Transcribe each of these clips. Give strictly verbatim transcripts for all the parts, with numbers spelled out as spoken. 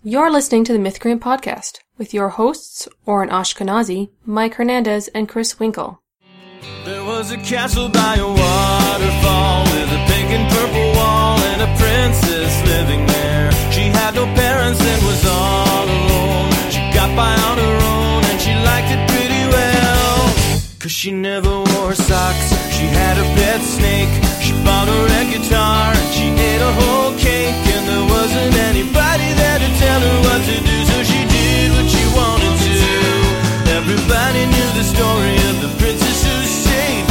You're listening to the Mythicarian Podcast with your hosts, Oren Ashkenazi, Mike Hernandez, and Chris Winkle. There was a castle by a waterfall with a pink and purple wall and a princess living there. She had no parents and was all alone. She got by on her own and she liked it pretty well. Cause she never wore socks. She had a pet snake. She bought a red guitar and she ate a whole cake. And there wasn't anybody there to tell her what to do, so she did what she wanted to. Everybody knew the story of the princess who saved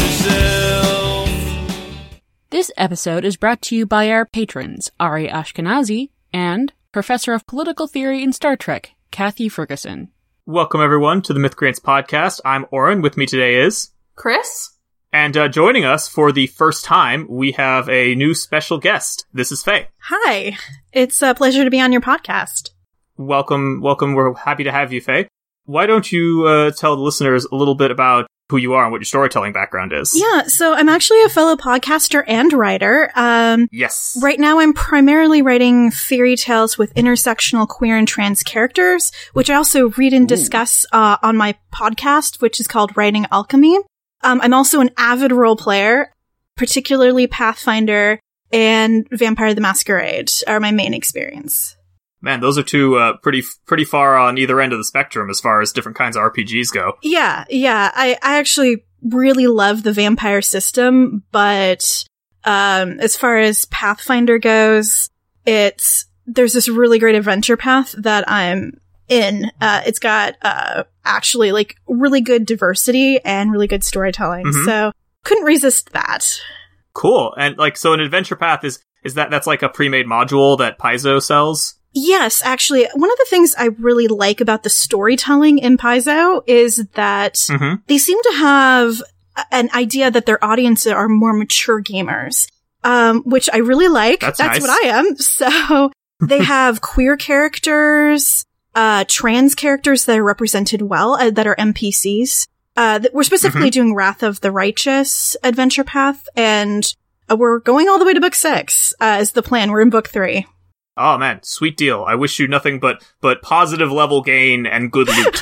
herself. This episode is brought to you by our patrons, Ari Ashkenazi and Professor of Political Theory in Star Trek, Kathy Ferguson. Welcome, everyone, to the Mythicarians Podcast. I'm Oren. With me today is... Chris? And uh, joining us for the first time, we have a new special guest. This is Faye. Hi. It's a pleasure to be on your podcast. Welcome, welcome. We're happy to have you, Faye. Why don't you uh, tell the listeners a little bit about who you are and what your storytelling background is? Yeah, so I'm actually a fellow podcaster and writer. Um, yes. Right now I'm primarily writing fairy tales with intersectional queer and trans characters, which I also read and discuss uh, on my podcast, which is called Writing Alchemy. Um, I'm also an avid role player, particularly Pathfinder and Vampire the Masquerade are my main experience. Man, those are two uh, pretty pretty far on either end of the spectrum as far as different kinds of R P Gs go. Yeah, yeah. I, I actually really love the vampire system, but um, as far as Pathfinder goes, it's there's this really great adventure path that I'm in. Uh, it's got uh, actually like really good diversity and really good storytelling, mm-hmm. so couldn't resist that. Cool. And like, so an adventure path is is that that's like a pre-made module that Paizo sells? Yes, actually, one of the things I really like about the storytelling in Paizo is that mm-hmm. they seem to have an idea that their audiences are more mature gamers, um, which I really like. That's, That's nice. What I am. So they have queer characters, uh, trans characters that are represented well, uh, that are N P Cs. Uh, that we're specifically mm-hmm. doing Wrath of the Righteous adventure path, and uh, we're going all the way to book six, uh, is the plan. We're in book three. Oh man, sweet deal. I wish you nothing but but positive level gain and good loot.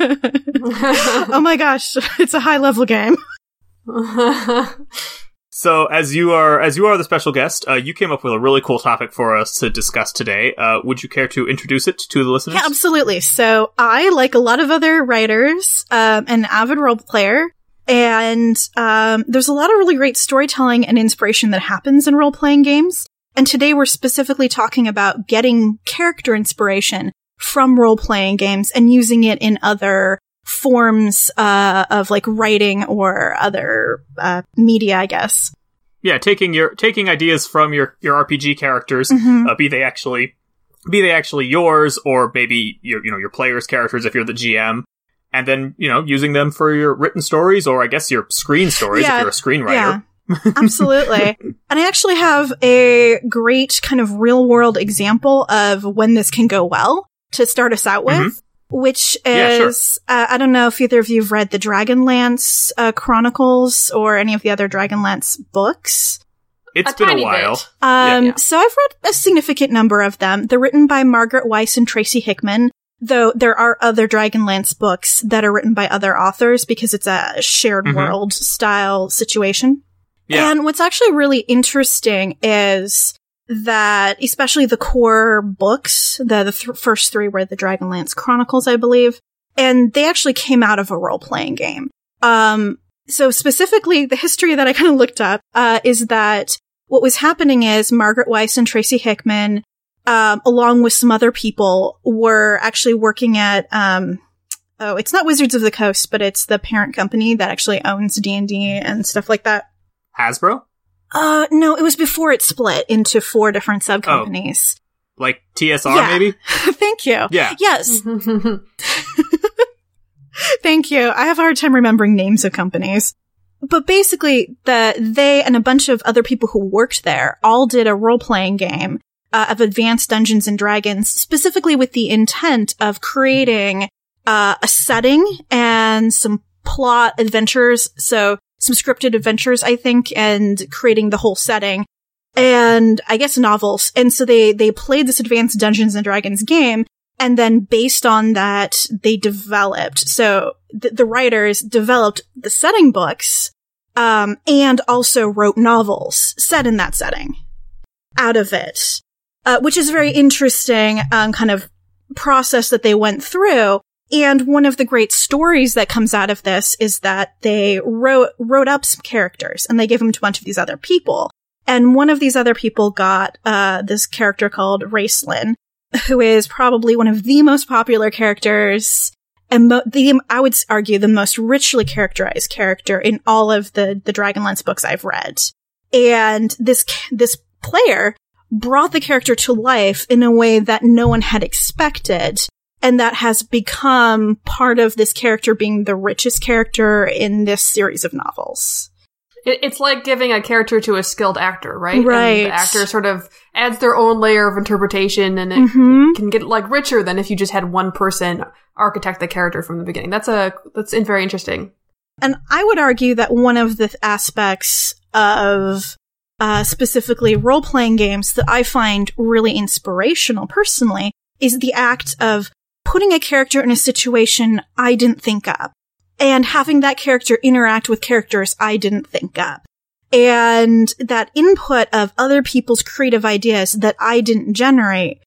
Oh my gosh, it's a high level game. So as you are as you are the special guest, uh, you came up with a really cool topic for us to discuss today. Uh, would you care to introduce it to the listeners? Yeah, absolutely. So I, like a lot of other writers, um, an avid role player, and um, there's a lot of really great storytelling and inspiration that happens in role-playing games. And today we're specifically talking about getting character inspiration from role-playing games and using it in other forms uh, of like writing or other uh, media, I guess. Yeah, taking your taking ideas from your, your R P G characters, mm-hmm. uh, be they actually be they actually yours or maybe your you know your players' characters if you're the G M, and then you know using them for your written stories or I guess your screen stories yeah, if you're a screenwriter. Yeah. Absolutely. And I actually have a great kind of real world example of when this can go well to start us out with, mm-hmm. which is, yeah, sure. uh, I don't know if either of you have read the Dragonlance uh, Chronicles or any of the other Dragonlance books. It's a been tiny a while. Bit. Um, yeah, yeah. So I've read a significant number of them. They're written by Margaret Weiss and Tracy Hickman, though there are other Dragonlance books that are written by other authors because it's a shared mm-hmm. world style situation. Yeah. And what's actually really interesting is that, especially the core books, the, the th- first three were the Dragonlance Chronicles, I believe, and they actually came out of a role-playing game. Um, so specifically, the history that I kind of looked up uh, is that what was happening is Margaret Weiss and Tracy Hickman, um, along with some other people, were actually working at, um, oh, it's not Wizards of the Coast, but it's the parent company that actually owns D and D and stuff like that. Hasbro? Uh, no, it was before it split into four different sub-companies. Oh, like T S R, yeah. maybe? Thank you. Yeah. Yes. Thank you. I have a hard time remembering names of companies. But basically, the they and a bunch of other people who worked there all did a role-playing game uh, of Advanced Dungeons and Dragons, specifically with the intent of creating uh, a setting and some plot adventures. So some scripted adventures, I think, and creating the whole setting. And I guess novels. And so they, they played this Advanced Dungeons and Dragons game And then based on that, they developed, so th- the writers developed the setting books, um, and also wrote novels set in that setting out of it, uh, which is a very interesting, um, kind of process that they went through. And one of the great stories that comes out of this is that they wrote, wrote up some characters and they gave them to a bunch of these other people. And one of these other people got, uh, this character called Raistlin, who is probably one of the most popular characters, and mo- the, I would argue the most richly characterized character in all of the, the Dragonlance books I've read. And this, this player brought the character to life in a way that no one had expected, and that has become part of this character being the richest character in this series of novels. It's like giving a character to a skilled actor, right? Right. And the actor sort of adds their own layer of interpretation, and it Mm-hmm. can get like richer than if you just had one person architect the character from the beginning. That's a that's very interesting. And I would argue that one of the aspects of uh, specifically role-playing games that I find really inspirational personally is the act of putting a character in a situation I didn't think up, and having that character interact with characters I didn't think up. And that input of other people's creative ideas that I didn't generate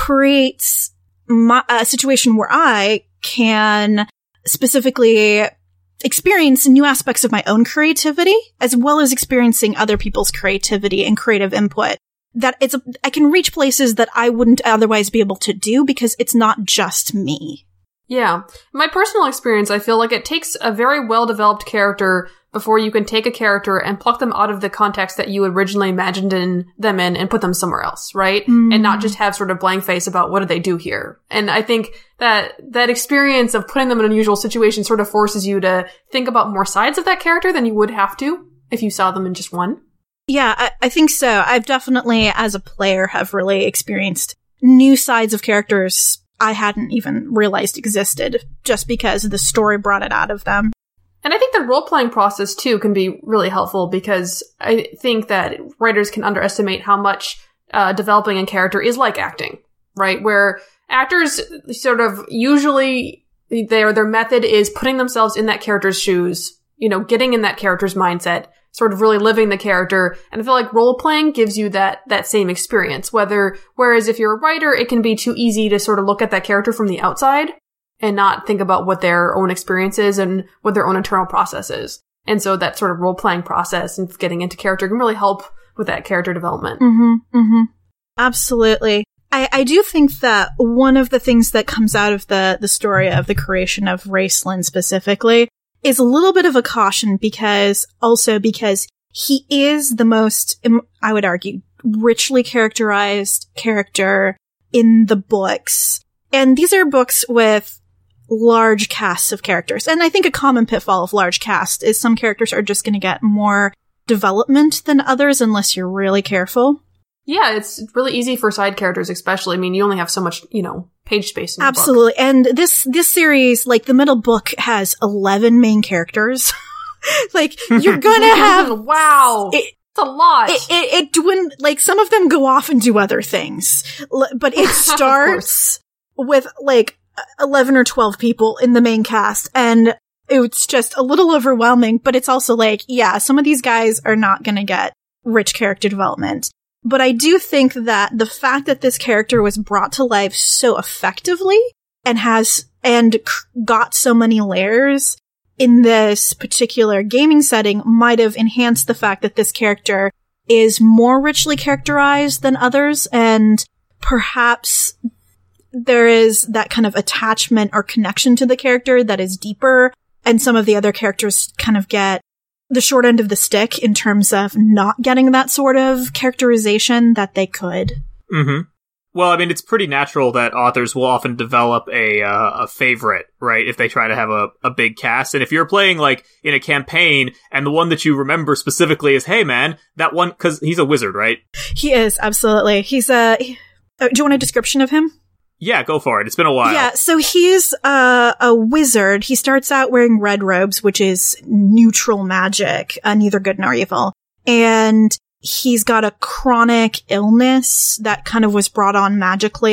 creates my, a situation where I can specifically experience new aspects of my own creativity, as well as experiencing other people's creativity and creative input. That it's, a, I can reach places that I wouldn't otherwise be able to do because it's not just me. Yeah. My personal experience, I feel like it takes a very well-developed character before you can take a character and pluck them out of the context that you originally imagined in them in and put them somewhere else, right? Mm. And not just have sort of blank face about what do they do here. And I think that that experience of putting them in an unusual situation sort of forces you to think about more sides of that character than you would have to if you saw them in just one. Yeah, I, I think so. I've definitely, as a player, have really experienced new sides of characters I hadn't even realized existed just because the story brought it out of them. And I think the role-playing process, too, can be really helpful because I think that writers can underestimate how much uh, developing a character is like acting, right? Where actors sort of usually their their method is putting themselves in that character's shoes, you know, getting in that character's mindset, sort of really living the character. And I feel like role-playing gives you that that same experience. Whether whereas if you're a writer, it can be too easy to sort of look at that character from the outside and not think about what their own experience is and what their own internal process is. And so that sort of role-playing process and getting into character can really help with that character development. Mm-hmm, mm-hmm. Absolutely. I, I do think that one of the things that comes out of the, the story of the creation of Raistlin specifically is a little bit of a caution because, also because he is the most, I would argue, richly characterized character in the books. And these are books with large casts of characters. And I think a common pitfall of large cast is some characters are just going to get more development than others unless you're really careful. Yeah, it's really easy for side characters, especially. I mean, you only have so much, you know, page space in the Absolutely. book. And this, this series, like the middle book has eleven main characters. Like, you're gonna have... wow. It, it's a lot. It, it, it dwin- like, some of them go off and do other things. L- but it starts with, like, eleven or twelve people in the main cast, and it's just a little overwhelming, but it's also like, yeah, some of these guys are not gonna get rich character development. But I do think that the fact that this character was brought to life so effectively and has, and c- got so many layers in this particular gaming setting might have enhanced the fact that this character is more richly characterized than others, and perhaps there is that kind of attachment or connection to the character that is deeper, and some of the other characters kind of get the short end of the stick in terms of not getting that sort of characterization that they could. Mm-hmm. Well, I mean, it's pretty natural that authors will often develop a uh, a favorite, right? If they try to have a, a big cast. And if you're playing, like, in a campaign, and the one that you remember specifically is, hey, man, that one, because he's a wizard, right? He is, absolutely. He's a... He, uh, do you want a description of him? Yeah, go for it. It's been a while. Yeah, so he's uh, a wizard. He starts out wearing red robes, which is neutral magic, uh, neither good nor evil. And he's got a chronic illness that kind of was brought on magically.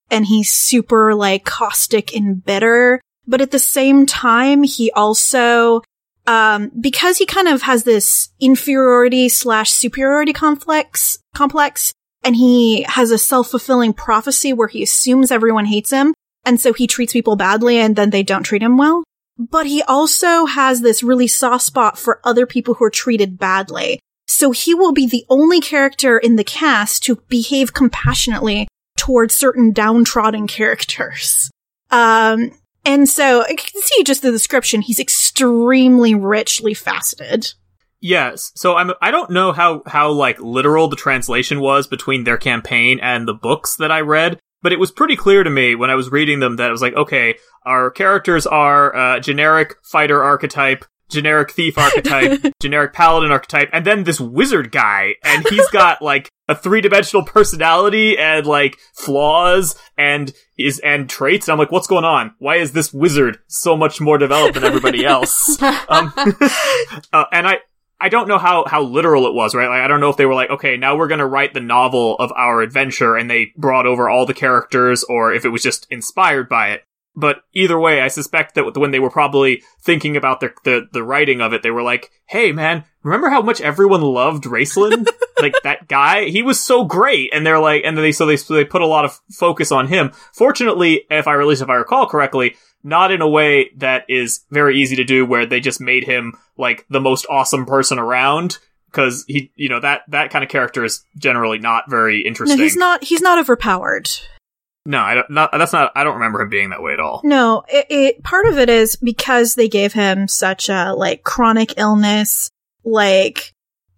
and he's super, like, caustic and bitter. But at the same time, he also, um, because he kind of has this inferiority slash superiority complex, complex, and he has a self-fulfilling prophecy where he assumes everyone hates him, and so he treats people badly and then they don't treat him well. But he also has this really soft spot for other people who are treated badly. So he will be the only character in the cast to behave compassionately towards certain downtrodden characters. Um, and so you can see just the description, he's extremely richly faceted. Yes. So I'm, I don't know how, how, like, literal the translation was between their campaign and the books that I read, but it was pretty clear to me when I was reading them that it was like, okay, our characters are, uh, generic fighter archetype, generic thief archetype, generic paladin archetype, and then this wizard guy, and he's got, like, a three-dimensional personality and, like, flaws and is and traits. And I'm like, what's going on? Why is this wizard so much more developed than everybody else? um, uh, and I, I don't know how, how literal it was, right? Like, I don't know if they were like, okay, now we're gonna write the novel of our adventure, and they brought over all the characters, or if it was just inspired by it. But either way, I suspect that when they were probably thinking about the, the, the writing of it, they were like, hey man, remember how much everyone loved Raceland? Like, that guy, he was so great. And they're like, and they, so they, so they put a lot of focus on him. Fortunately, if I, at least if I recall correctly, not in a way that is very easy to do, where they just made him, like, the most awesome person around. Cause he, you know, that, that kind of character is generally not very interesting. No, he's not, he's not overpowered. No, I don't, not, that's not, I don't remember him being that way at all. No, it, it, part of it is because they gave him such a, like, chronic illness, like,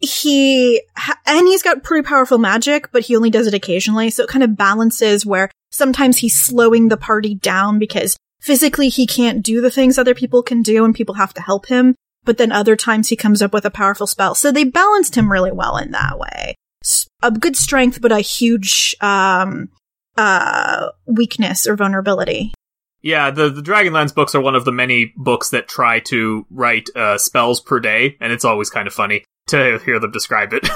he, ha- and he's got pretty powerful magic, but he only does it occasionally, so it kind of balances where sometimes he's slowing the party down because physically he can't do the things other people can do and people have to help him, but then other times he comes up with a powerful spell. So they balanced him really well in that way. A good strength, but a huge, um, uh, weakness or vulnerability. Yeah, the, the Dragonlance books are one of the many books that try to write uh, spells per day, and it's always kind of funny to hear them describe it.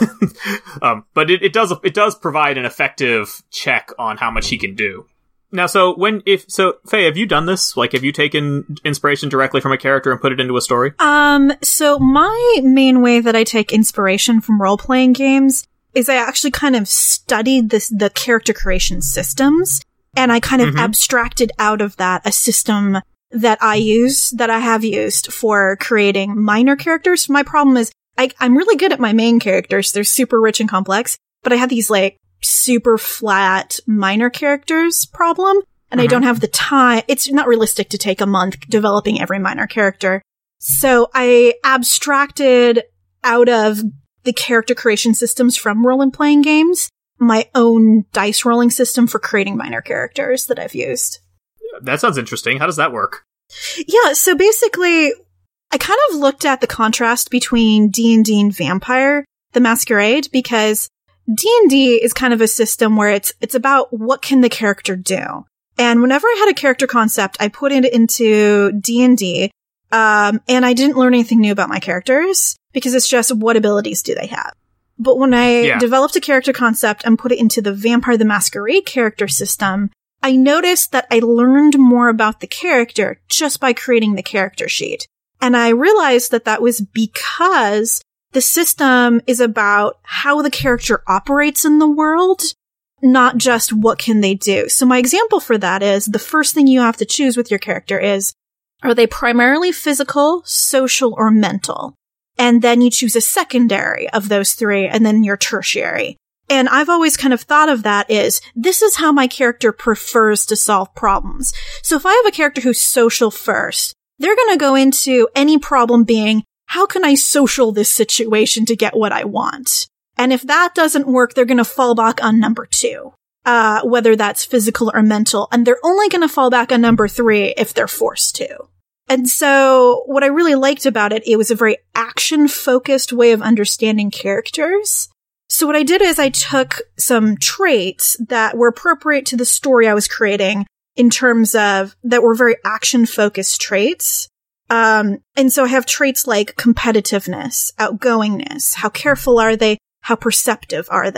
um, but it, it does it does provide an effective check on how much he can do. Now, so when if so, Faye, have you done this? Like, have you taken inspiration directly from a character and put it into a story? Um, so my main way that I take inspiration from role-playing games is I actually kind of studied this, the character creation systems, and I kind of mm-hmm. abstracted out of that a system that I use, that I have used for creating minor characters. My problem is I, I'm really good at my main characters. They're super rich and complex, but I have these, like, super flat minor characters problem, and mm-hmm. I don't have the time. It's not realistic to take a month developing every minor character. So I abstracted out of the character creation systems from role-playing games my own dice rolling system for creating minor characters that I've used. That sounds interesting. How does that work? Yeah, so basically, I kind of looked at the contrast between D and D and Vampire the Masquerade, because D and D is kind of a system where it's it's about what can the character do. And whenever I had a character concept, I put it into D and D, um, and I didn't learn anything new about my characters, because it's just what abilities do they have. But when I yeah. developed a character concept and put it into the Vampire the Masquerade character system, I noticed that I learned more about the character just by creating the character sheet. And I realized that that was because the system is about how the character operates in the world, not just what can they do. So my example for that is the first thing you have to choose with your character is, are they primarily physical, social, or mental? And then you choose a secondary of those three, and then your tertiary. And I've always kind of thought of that as, this is how my character prefers to solve problems. So if I have a character who's social first, they're going to go into any problem being, how can I social this situation to get what I want? And if that doesn't work, they're going to fall back on number two, uh, whether that's physical or mental. And they're only going to fall back on number three if they're forced to. And so what I really liked about it, it was a very action-focused way of understanding characters. So what I did is I took some traits that were appropriate to the story I was creating in terms of that were very action-focused traits. Um, and so I have traits like competitiveness, outgoingness, how careful are they, how perceptive are they,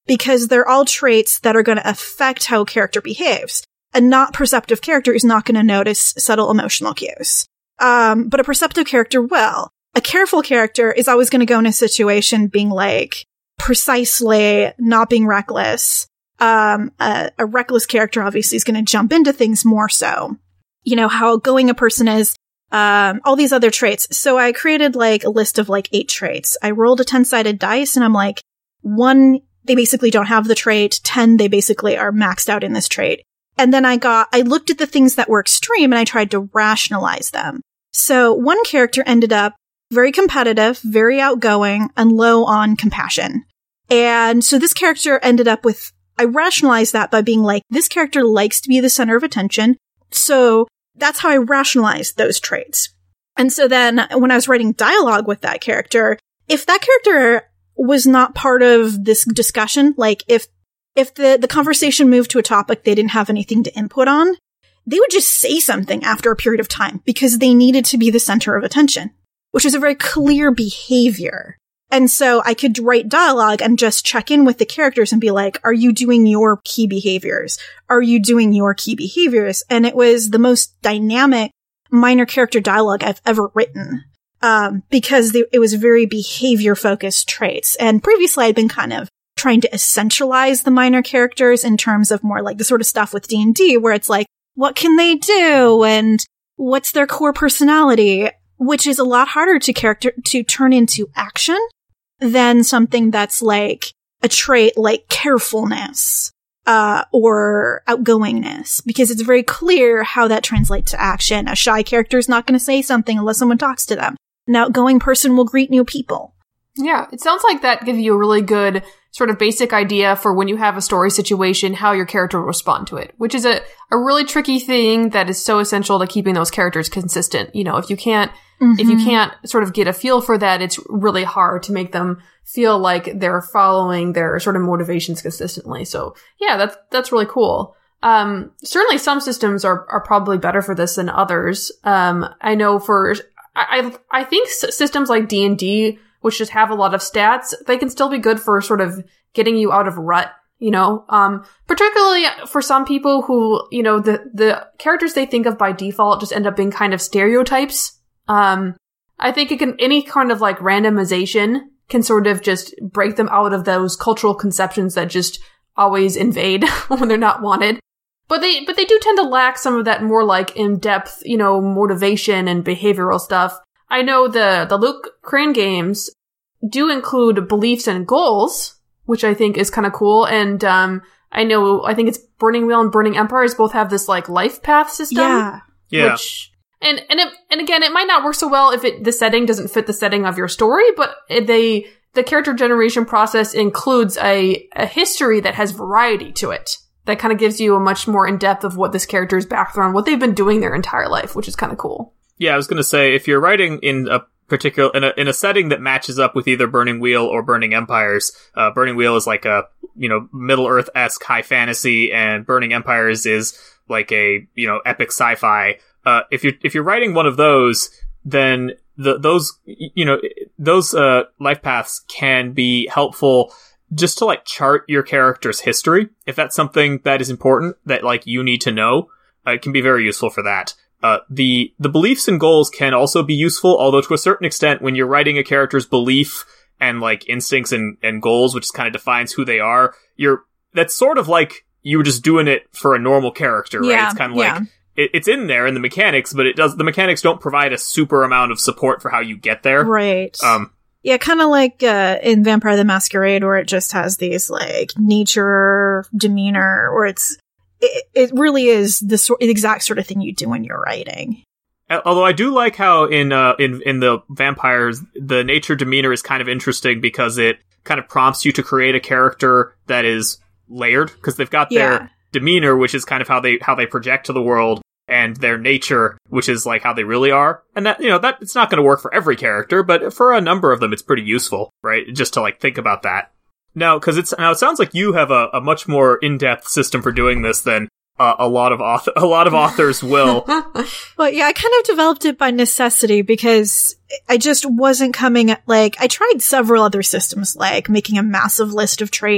because they're all traits that are going to affect how a character behaves. A not perceptive character is not going to notice subtle emotional cues. Um, but a perceptive character will. A careful character is always going to go in a situation being like, precisely not being reckless. Um, a, a reckless character obviously is going to jump into things more so. You know, how outgoing a person is, um, all these other traits. So I created like a list of like eight traits. I rolled a ten-sided dice and I'm like, one, they basically don't have the trait. ten, they basically are maxed out in this trait. And then I got, I looked at the things that were extreme and I tried to rationalize them. So one character ended up very competitive, very outgoing, and low on compassion. And so this character ended up with, I rationalized that by being like, this character likes to be the center of attention. So that's how I rationalized those traits. And so then when I was writing dialogue with that character, if that character was not part of this discussion, like if if the, the conversation moved to a topic they didn't have anything to input on, they would just say something after a period of time because they needed to be the center of attention, which is a very clear behavior. And so I could write dialogue and just check in with the characters and be like, are you doing your key behaviors? Are you doing your key behaviors? And it was the most dynamic minor character dialogue I've ever written, um, because they, it was very behavior-focused traits. And previously I'd been kind of trying to essentialize the minor characters in terms of more like the sort of stuff with D and D where it's like, what can they do? And what's their core personality? Which is a lot harder to character to turn into action than something that's like a trait like carefulness, uh, or outgoingness, because it's very clear how that translates to action. A shy character is not going to say something unless someone talks to them. An outgoing person will greet new people. Yeah, it sounds like that gives you a really good sort of basic idea for when you have a story situation, how your character will respond to it, which is a, a really tricky thing that is so essential to keeping those characters consistent. You know, if you can't, mm-hmm. if you can't sort of get a feel for that, it's really hard to make them feel like they're following their sort of motivations consistently. So yeah, that's, that's really cool. Um, certainly some systems are, are probably better for this than others. Um, I know for, I, I think systems like D and D, which just have a lot of stats, they can still be good for sort of getting you out of a rut, you know, um, particularly for some people who, you know, the, the characters they think of by default just end up being kind of stereotypes. Um, I think it can, any kind of like randomization can sort of just break them out of those cultural conceptions that just always invade when they're not wanted. But they, but they do tend to lack some of that more like in-depth, you know, motivation and behavioral stuff. I know the, the Luke Crane games do include beliefs and goals, which I think is kind of cool. And, um, I know, I think it's Burning Wheel and Burning Empires both have this, like, life path system. Yeah. Yeah. Which, and, and it, and again, it might not work so well if it, the setting doesn't fit the setting of your story, but it, they, the character generation process includes a, a history that has variety to it. That kind of gives you a much more in-depth of what this character's background, what they've been doing their entire life, which is kind of cool. Yeah, I was going to say, if you're writing in a particular, in a, in a setting that matches up with either Burning Wheel or Burning Empires, uh, Burning Wheel is like a, you know, Middle-earth-esque high fantasy, and Burning Empires is like a, you know, epic sci-fi. Uh, if you're, if you're writing one of those, then the, those, you know, those, uh, life paths can be helpful just to like chart your character's history. If that's something that is important that like you need to know, uh, it can be very useful for that. Uh, the, the beliefs and goals can also be useful, although to a certain extent, when you're writing a character's belief and like instincts and, and goals, which kind of defines who they are, you're, that's sort of like you were just doing it for a normal character, right? Yeah, it's kind of yeah. like, it, it's in there in the mechanics, but it does, the mechanics don't provide a super amount of support for how you get there. Right. Um, Yeah, kind of like uh, in Vampire the Masquerade, where it just has these like nature, demeanor, where it's it, it really is the sort, the exact sort of thing you do when you're writing. Although I do like how in uh, in in the vampires, the nature demeanor is kind of interesting because it kind of prompts you to create a character that is layered, because they've got their Yeah. demeanor, which is kind of how they how they project to the world, and their nature, which is like how they really are. And that, you know, that it's not going to work for every character, but for a number of them, it's pretty useful, right? Just to like think about that. Now, because it's now it sounds like you have a, a much more in-depth system for doing this than uh, a lot of author a lot of authors will. Well, yeah, I kind of developed it by necessity because I just wasn't coming at, like, I tried several other systems, like making a massive list of traits,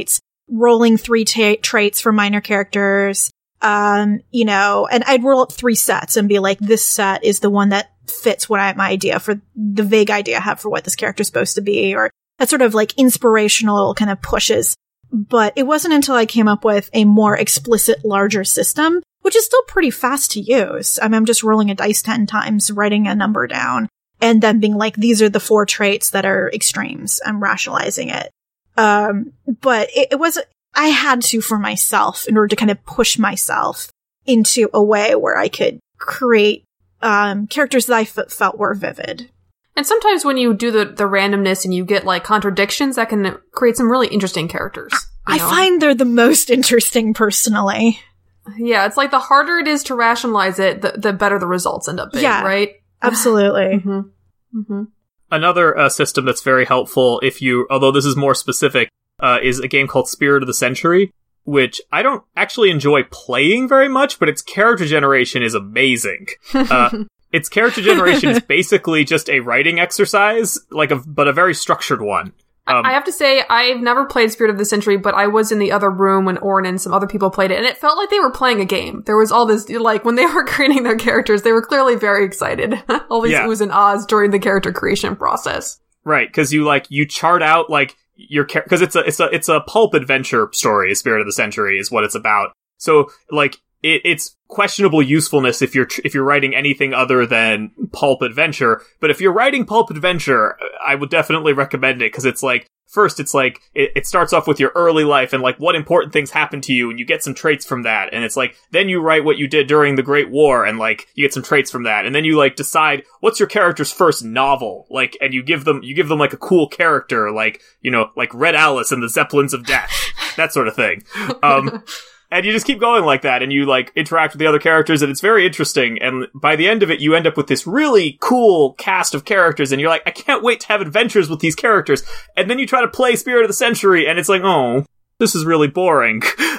rolling three ta- traits for minor characters. Um, you know, and I'd roll up three sets and be like, this set is the one that fits what I, my idea for the vague idea I have for what this character's supposed to be, or that sort of like inspirational kind of pushes. But it wasn't until I came up with a more explicit, larger system, which is still pretty fast to use. I mean, I'm just rolling a dice ten times, writing a number down, and then being like, these are the four traits that are extremes. I'm rationalizing it. Um, but it, it wasn't, I had to for myself in order to kind of push myself into a way where I could create um, characters that I f- felt were vivid. And sometimes when you do the, the randomness and you get like contradictions, that can create some really interesting characters. I know? find they're the most interesting personally. Yeah, it's like the harder it is to rationalize it, the, the better the results end up being, Yeah, right? Absolutely. mm-hmm. Mm-hmm. Another uh, system that's very helpful if you, although this is more specific, uh, is a game called Spirit of the Century, which I don't actually enjoy playing very much, but its character generation is amazing. Uh, its character generation is basically just a writing exercise, like a, but a very structured one. Um, I have to say, I've never played Spirit of the Century, but I was in the other room when Oren and some other people played it, and it felt like they were playing a game. There was all this, like, when they were creating their characters, they were clearly very excited. all these Yeah. oohs and ahs during the character creation process. Right, because you, like, you chart out, like, your character, because it's a, it's a, it's a pulp adventure story, Spirit of the Century is what it's about. So, like, it, it's questionable usefulness if you're, tr- if you're writing anything other than pulp adventure. But if you're writing pulp adventure, I would definitely recommend it, because it's like, first, it's like, it, it starts off with your early life and like what important things happen to you, and you get some traits from that. And it's like, then you write what you did during the Great War, and like, you get some traits from that. And then you like decide what's your character's first novel, like, and you give them, you give them like a cool character, like, you know, like Red Alice and the Zeppelins of Death, that sort of thing. Um, And you just keep going like that, and you, like, interact with the other characters, and it's very interesting, and by the end of it, you end up with this really cool cast of characters, and you're like, I can't wait to have adventures with these characters, and then you try to play Spirit of the Century, and it's like, oh, this is really boring.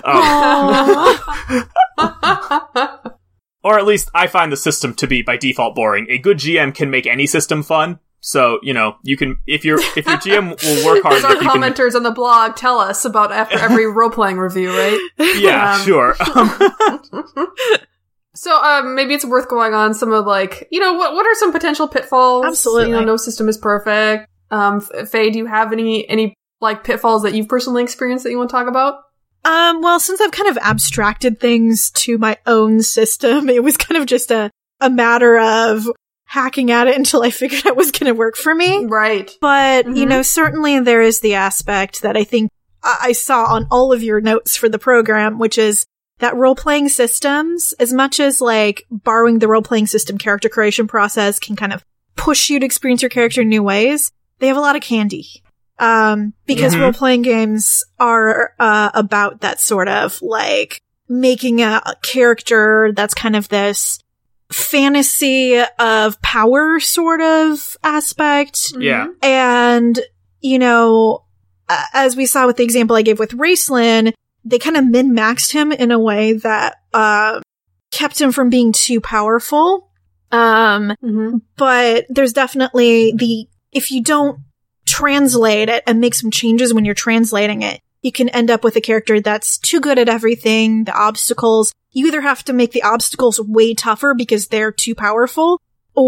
Um, or at least, I find the system to be, by default, boring. A good G M can make any system fun. So, you know, you can, if your if your G M will work hard As our enough, you can- commenters on the blog tell us about after every role-playing review, right? Yeah, Um, sure. Um, So, um, maybe it's worth going on some of, like, you know, what what are some potential pitfalls? Absolutely. You know, no system is perfect. Um, F- Faye, do you have any, any, like, pitfalls that you've personally experienced that you want to talk about? Um, well, since I've kind of abstracted things to my own system, it was kind of just a, a matter of hacking at it until I figured out what was going to work for me. Right. But, you Mhm. know, certainly there is the aspect that I think I I saw on all of your notes for the program, which is that role-playing systems, as much as, like, borrowing the role-playing system character creation process can kind of push you to experience your character in new ways, they have a lot of candy. Um, because Mhm. role-playing games are uh, about that sort of, like, making a, a character that's kind of this fantasy of power sort of aspect. yeah. And, you know, uh, as we saw with the example I gave with Raceland, they kind of min-maxed him in a way that uh, kept him from being too powerful. Um, Mm-hmm. but there's definitely the, if you don't translate it and make some changes when you're translating it, you can end up with a character that's too good at everything, the obstacles. You either have to make the obstacles way tougher because they're too powerful,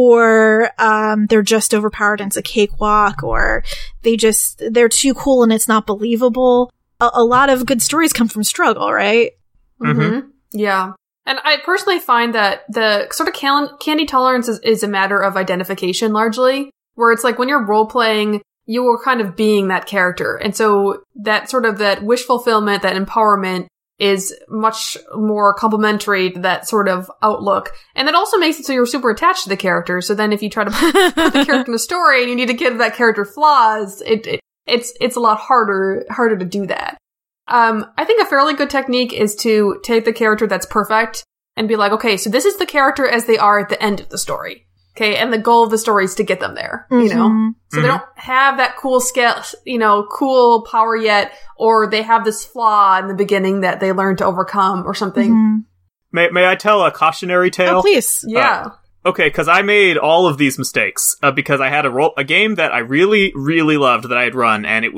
or um, they're just overpowered and it's a cakewalk, or they just, they're too cool and it's not believable. A, a lot of good stories come from struggle, right? Mm-hmm. Yeah. And I personally find that the sort of cal- candy tolerance is, is a matter of identification largely, where it's like when you're role-playing, you are kind of being that character. And so that sort of that wish fulfillment, that empowerment is much more complementary to that sort of outlook. And that also makes it so you're super attached to the character. So then if you try to put the character in a story and you need to give that character flaws, it, it it's it's a lot harder harder to do that. Um, I think a fairly good technique is to take the character that's perfect and be like, okay, so this is the character as they are at the end of the story. Okay, and the goal of the story is to get them there, you know? Mhm. So they don't have that cool scale, you know, cool power yet, or they have this flaw in the beginning that they learn to overcome or something. Mhm. May May I tell a cautionary tale? Oh, please. Yeah. Okay, because I made all of these mistakes uh, because I had a role, a game that I really, really loved that I had run, and it was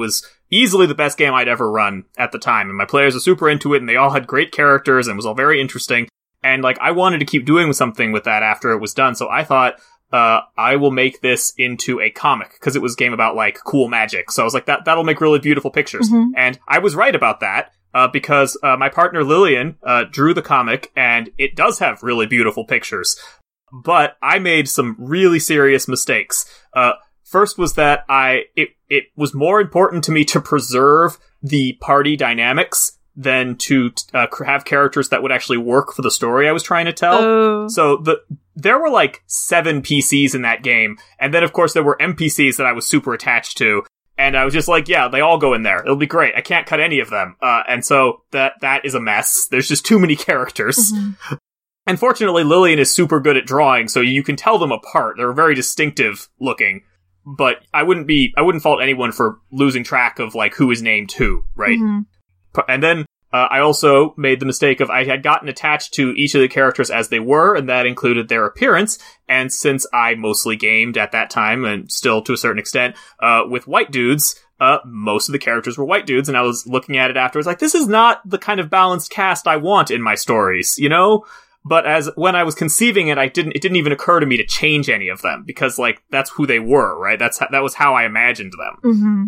easily the best game I'd ever run at the time. And my players were super into it, and they all had great characters, and it was all very interesting. And, like, I wanted to keep doing something with that after it was done, so I thought, uh, I will make this into a comic, because it was a game about, like, cool magic. So I was like, that, that'll make really beautiful pictures. Mm-hmm. And I was right about that, uh, because, uh, my partner Lillian, uh, drew the comic, and it does have really beautiful pictures. But I made some really serious mistakes. Uh, first was that I, it, it was more important to me to preserve the party dynamics than to uh, have characters that would actually work for the story I was trying to tell. Oh. So the there were like seven P Cs in that game, and then of course there were N P Cs that I was super attached to, and I was just like, yeah, they all go in there. It'll be great. I can't cut any of them, uh, and so that that is a mess. There's just too many characters. Mm-hmm. And fortunately, Lillian is super good at drawing, so you can tell them apart. They're very distinctive looking. But I wouldn't be, I wouldn't fault anyone for losing track of, like, who is named who, right? Mm-hmm. And then, uh, I also made the mistake of, I had gotten attached to each of the characters as they were, and that included their appearance. And since I mostly gamed at that time, and still to a certain extent, uh, with white dudes, uh, most of the characters were white dudes, and I was looking at it afterwards like, this is not the kind of balanced cast I want in my stories, you know? But as when I was conceiving it, I didn't. It didn't even occur to me to change any of them because, like, that's who they were, right? That's that was how I imagined them. Mm-hmm.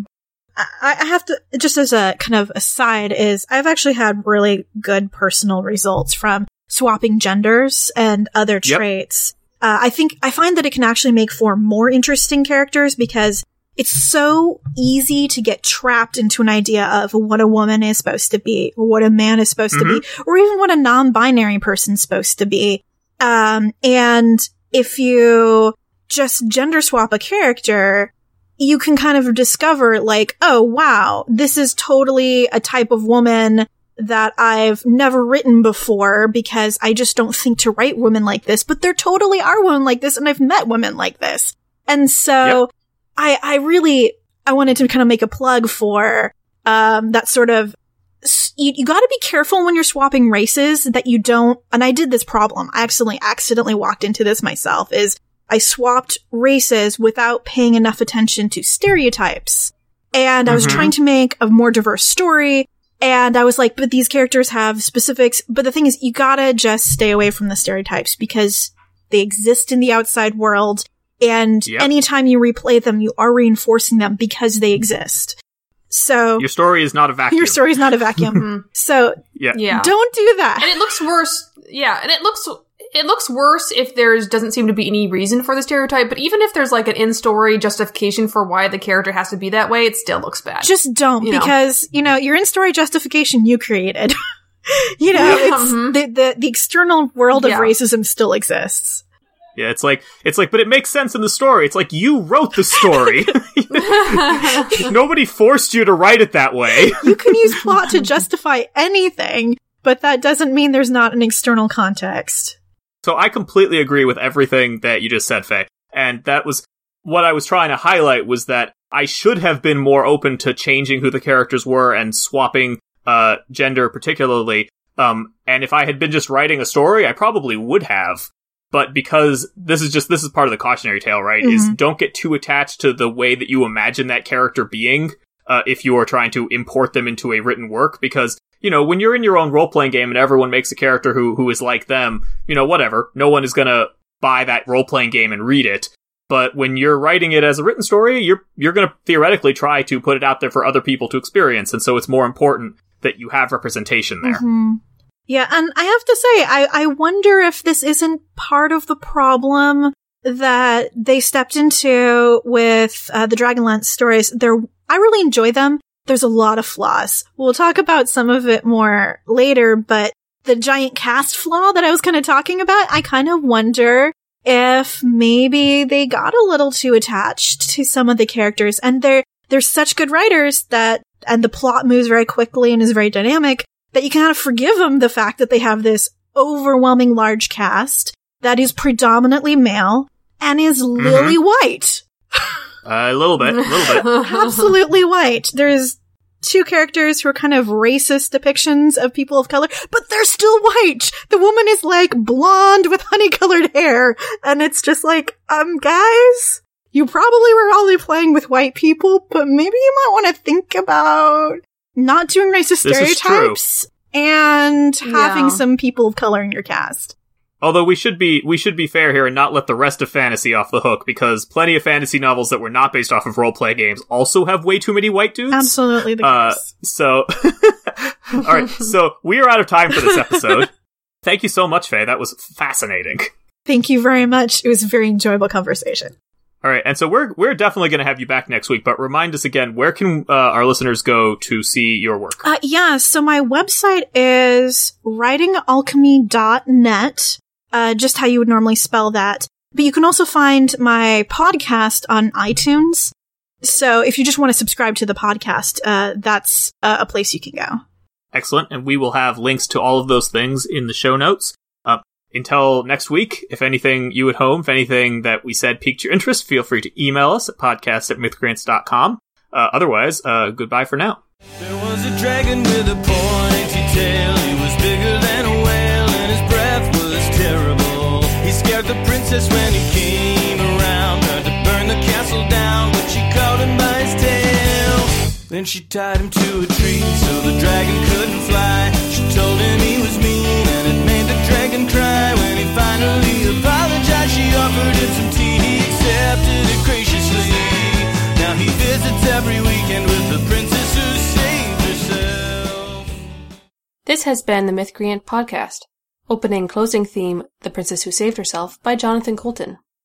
I, I have to just as a kind of aside is I've actually had really good personal results from swapping genders and other traits. Yep. Uh, I think I find that it can actually make for more interesting characters because it's so easy to get trapped into an idea of what a woman is supposed to be, or what a man is supposed mm-hmm. to be, or even what a non-binary person's supposed to be. Um, and if you just gender swap a character, you can kind of discover, like, oh, wow, this is totally a type of woman that I've never written before because I just don't think to write women like this, but there totally are women like this, and I've met women like this. And so... Yep. I, I really, I wanted to kind of make a plug for, um, that sort of, you, you gotta be careful when you're swapping races that you don't, and I did this problem. I accidentally, accidentally walked into this myself, is I swapped races without paying enough attention to stereotypes. And I was mm-hmm. trying to make a more diverse story, and I was like, but these characters have specifics, but the thing is, you gotta just stay away from the stereotypes because they exist in the outside world. And yep. anytime you replay them, you are reinforcing them because they exist. So your story is not a vacuum. Your story is not a vacuum. So yeah. yeah, don't do that. And it looks worse. Yeah, and it looks it looks worse if there doesn't seem to be any reason for the stereotype. But even if there's like an in-story justification for why the character has to be that way, it still looks bad. Just don't, you because know? you know your in-story justification you created. you know, yeah, it's, mm-hmm. the, the the external world of yeah. racism still exists. Yeah, it's like, it's like, but it makes sense in the story. It's like, you wrote the story. Nobody forced you to write it that way. You can use plot to justify anything, but that doesn't mean there's not an external context. So I completely agree with everything that you just said, Faye. And that was, what I was trying to highlight was that I should have been more open to changing who the characters were and swapping, uh, gender particularly. Um, and if I had been just writing a story, I probably would have. But because this is just, this is part of the cautionary tale, right? Mm-hmm. Is don't get too attached to the way that you imagine that character being, uh, if you are trying to import them into a written work. Because, you know, when you're in your own role-playing game and everyone makes a character who, who is like them, you know, whatever. No one is gonna buy that role-playing game and read it. But when you're writing it as a written story, you're, you're gonna theoretically try to put it out there for other people to experience. And so it's more important that you have representation there. Mm-hmm. Yeah, and I have to say, I, I wonder if this isn't part of the problem that they stepped into with uh, the Dragonlance stories. They're, I really enjoy them. There's a lot of flaws. We'll talk about some of it more later, but the giant cast flaw that I was kind of talking about, I kind of wonder if maybe they got a little too attached to some of the characters, and they're, they're such good writers that, and the plot moves very quickly and is very dynamic, that you kind of forgive them the fact that they have this overwhelming large cast that is predominantly male and is mm-hmm. lily white. Uh, a little bit, a little bit. Absolutely white. There's two characters who are kind of racist depictions of people of color, but they're still white. The woman is like blonde with honey-colored hair, and it's just like, um, guys, you probably were only playing with white people, but maybe you might want to think about not doing racist stereotypes and having Yeah. some people of color in your cast. Although we should be we should be fair here and not let the rest of fantasy off the hook, because plenty of fantasy novels that were not based off of role-play games also have way too many white dudes. Absolutely the Uh, case. so, all right. So we are out of time for this episode. Thank you so much, Faye. That was fascinating. Thank you very much. It was a very enjoyable conversation. All right, and so we're we're definitely going to have you back next week. But remind us again, where can uh, our listeners go to see your work? Uh, yeah, so my website is writing alchemy dot net, uh, just how you would normally spell that. But you can also find my podcast on iTunes. So if you just want to subscribe to the podcast, uh, that's uh, a place you can go. Excellent, and we will have links to all of those things in the show notes. Uh, until next week, if anything, you at home, if anything that we said piqued your interest, feel free to email us at podcast at mythgrants dot com. Uh, otherwise, uh, goodbye for now. There was a dragon with a pointy tail. He was bigger than a whale and his breath was terrible. He scared the princess when he came around. Tried to burn the castle down, but she caught him by his tail. Then she tied him to a tree so the dragon couldn't fly. She told him he was mean and it made the dragon cry. When he finally apologized, she offered him some tea. He accepted it graciously. Now he visits every weekend with the princess who saved herself. This has been the Mythcreant Podcast. Opening closing theme, The Princess Who Saved Herself by Jonathan Colton.